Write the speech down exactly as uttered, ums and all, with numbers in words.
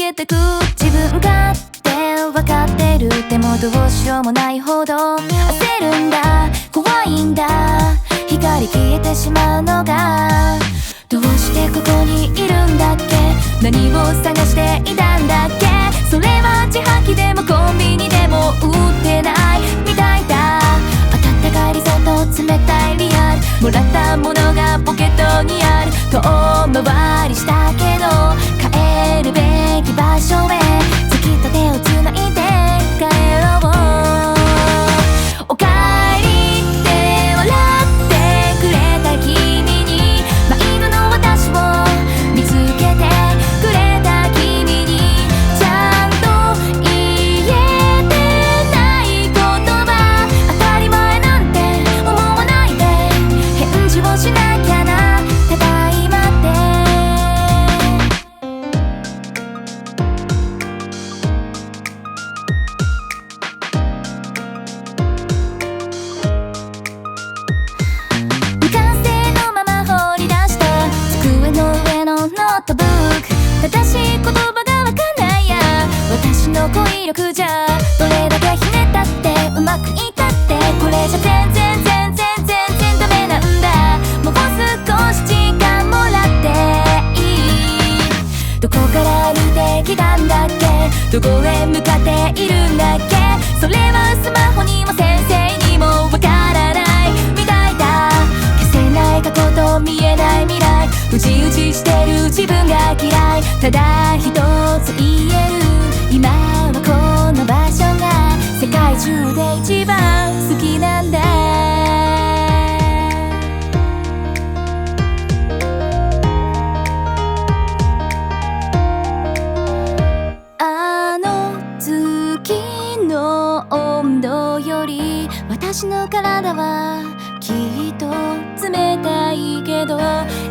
けてく自分勝手分かってる。でもどうしようもないほど焦るんだ、怖いんだ、光消えてしまうのが。どうしてここにいるんだっけ、何を探していたんだっけ。それは自販機でもコンビニでも売ってないみたいだ。温かいリゾート、冷たいリアル、もらったものがポケットにある。遠回りしたけど帰るべき場所へ、月と手をつないで帰ろう。おかえりって笑ってくれた君に、迷子の私を見つけてくれた君に、ちゃんと言えてない言葉、当たり前なんて思わないで返事をしなきゃな。ただいま未完成のまま放り出した机の上のノートブック、正しい言葉がわかんないや。私の語彙力じゃどれだけひねったってうまくいったって、これじゃ全然全然全然ダメなんだ。もう少し時間もらっていい。どこから歩いてきたんだっけ、どこへ向かっているんだっけ。それはスマホにも先生にもわからないみたいだ。消せない過去と見えない未来、うじうじしてる自分が嫌い。ただ一つ言える、今はこの場所が世界中で一番好きなんだ。あの月の温度より私の体はきっと冷たいけど、